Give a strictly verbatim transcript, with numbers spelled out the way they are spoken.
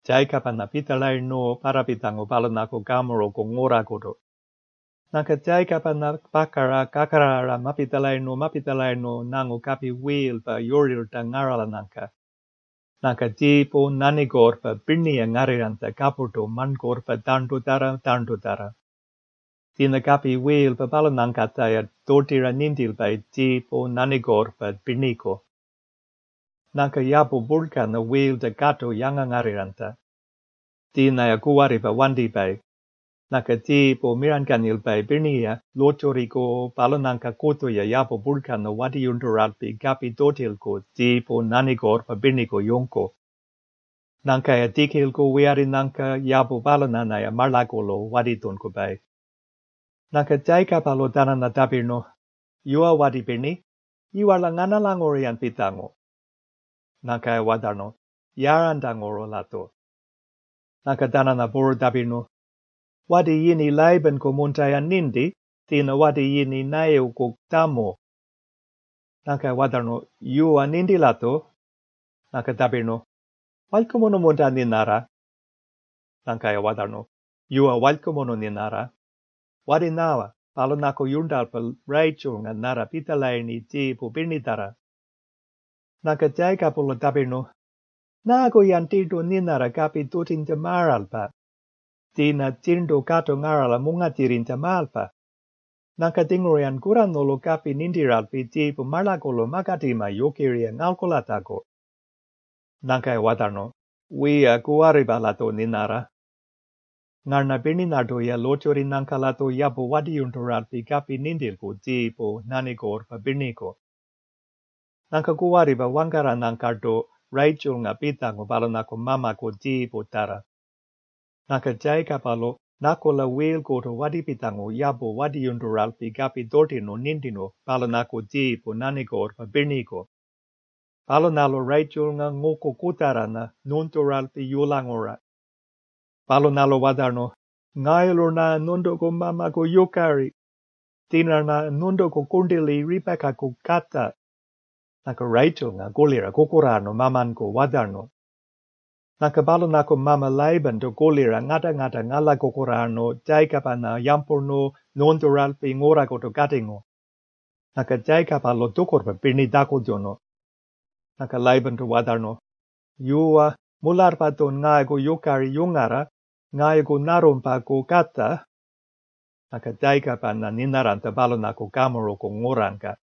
Jaikapan na pitalay no para pitango palanako kamoro ko ngora kodo. Naka jaikapan na pakara kakarara mapitalay no mapitalay no nango kapi wheel pa yoril ta ngarala nanka. Naka jipo nanigor pa birniya ngariranta kaputo mangor pa tanto tara tanto tara. Tina kapi wheel pa palanangka taya tortira nintil pa jipo nanigor pa birniko. Naka yapo bulka na wheel ta kato yanga ngariranta. Tina ya kuwari pa wandi pa. Naka jipo mirankanil pa birniya lotoriko palanangka koto ya yapo bulka na wadi yundural pi kapi totil ko jipo nanigor pa birniko yonko. Nanka ya dikil ko wiari nanka yapo palanana ya marlakolo wadi ton ko pa. Naka jaika palo dana na tabirno. Yua wadi birni. Iwa la ngana lang orian pitango. Naka ya wadarno. Yaran dangoro lato. Naka dana na boro tabirno. Wadi yini laiban ko muntaya nindi. Tina wadi yini naeo ko tamo. Naka ya wadarno. Yua nindi lato. Naka tabirno. Walkomono munta ninara. Naka ya wadarno. Yua walkomono ninara. Wadi nawa. Palo nako yundal pa raichunga nara pitalaini jipo birnitara. Naka jaika polo tabirno. Nago yan tito ninara kapi tutin jamaralpa. Tina tindo kato ngarala munga tirin jamalpa. Naka tingorian kuranolo kapi nindiralpi jipo marlakolo makatima yokiria ngalkolatako. Naka wadarno. Wia kuariba lato ninara. Ngarna birninardo ya lochori nanka lato yapo wadi yunturalpi kapi nindilko jipo nanigor pa birniko. Nanka kuwariba wangara nankardo raichul nga pitango palo nako mama ko jipo tara. Naka jaika palo nako la wheel koto wadi pitango yapo wadi yunturalpi kapi tortino nindino palo nako jipo nanigor pa birniko. Palo nalo raichul nga ngoko kutara na nunturalpi yulangora. Palo nalo wadarno, ngaylo na nundo ko mama ko yukari. Tina na nundo ko kundili ripaka ko kata. Naka Rachel nga golira kukurano maman ko wadarno. Naka palo nako mama laiban to golira ngata ngata ngala kukurano jaika na yampurno nondoralpi ngora ko to katingo. Naka jaika palo tukor pa pirni dako jono. Naka laiban to wadarno. Yua mular pa ton ngay ko yukari yungara. Ngay ko narumpa ko kata. Naka jaika pa na ninaranta palo nako kamoro ko ngoranka.